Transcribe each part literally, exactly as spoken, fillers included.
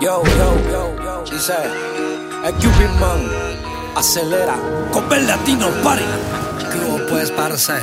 Yo, yo, yo, yo. Dice, el Cupid Man acelera con el Latino Party. ¿Cómo puedes parecer?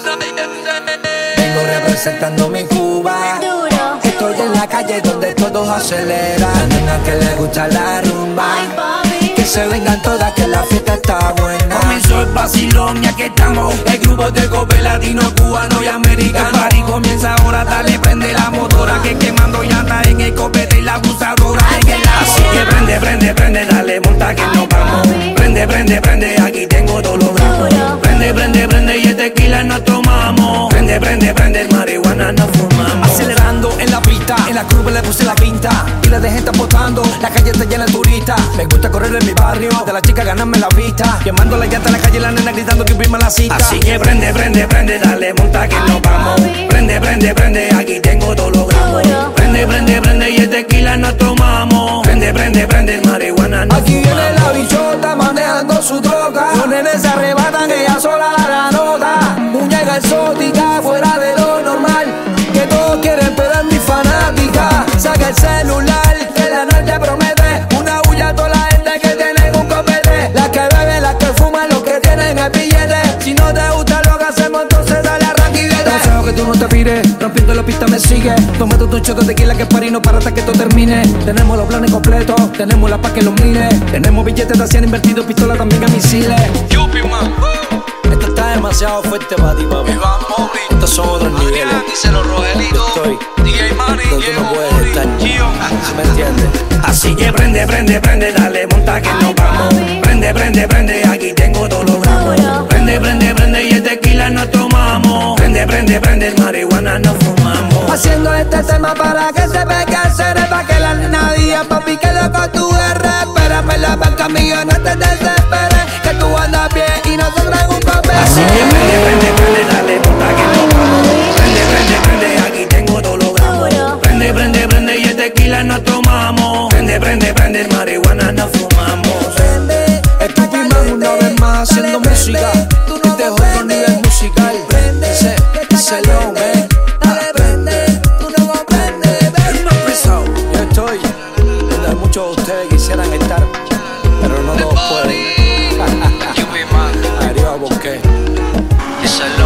Vengo representando mi Cuba. Duro. Estoy en la calle donde todos aceleran. La nena que le gusta la rumba. Ay, papi. Que se vengan todas, que la fiesta está buena. Comenzó el vacilón y aquí estamos. El grupo de cope latino, cubano y americano. El party comienza ahora, dale, prende la motora. Que quemando llanta en el copete y la abusadora en el agua. Así que prende, prende, prende, dale, monta que nos vamos. Prende, prende, prende, aquí tengo todos los gramos. Prende, prende, prende y el tequila nos tomamos. Prende, prende, prende, el marihuana nos fumamos. Acelerando en la pista, en la curva le puse la pinta. Pilas de gente apostando, la calle está llena de turistas. Me gusta correr en mi barrio, de la chica ganarme la vista. Quemando la llanta en la calle, la nena gritando que prima la cita. Así que prende, prende, prende, dale, monta que nos vamos. Prende, prende, prende, aquí tengo todos los gramos. Prende, prende, prende y el tequila nos tomamos. Prende, prende, prende, el marihuana nos Aquí fumamos. viene la bichota manejando su droga. Los nenes se arrebatan, ella sola da la nota. Muñeca exótica, fuera de lo normal. Que todos quieren, pero es mi fanática. Saca el celular, que la noche promete. Una bulla a toda la gente que tiene un copete. Las que beben, las que fuman, los que tienen el billete. Si no te gusta lo que hacemos, entonces dale arranque y vete. Te deseo que tú no te pires, rompiendo la pista me sigue. Tómate un shot de tequila que party no para hasta que esto termine. Tenemos los planes completos, tenemos la paz que los mire. Tenemos billetes de cien invertidos, pistola también a misiles. Cupid Man, Esto está demasiado fuerte para ti, papi. Iván Mori, Estos son otros niveles. Adrián, díselo Rogelito, Estoy D J Manny, donde tú no Diego puedes Mori, estar. Gio. ¿Sí me entiendes? Así que prende, prende, prende, dale, monta que nos vamos. Prende, prende, prende, aquí tengo todos los gramos. Prende, prende, prende y el tequila nos tomamos. Prende, prende, prende, el marihuana nos fumamos. Haciendo este tema para que se ve que hacer. Pa' que la nena diga, papi, que loco tú eres. Espérame la banca mía, no te desesperes. Que tú andas bien y nosotros en un papel. Así que prende, prende, prende, dale, monta que nos vamos. Prende, prende, prende, aquí tengo todos los gramos. Prende, prende, prende y el tequila nos tomamos. Prende, prende, prende, el marihuana nos fumamos. El Cupid Man una vez más haciendo música. Este es otro nivel musical. Ese, ese león, eh. Yo estoy donde muchos de ustedes quisieran estar, pero no todos pueden. Cupid Man, Adiós, ¿por qué? díselo.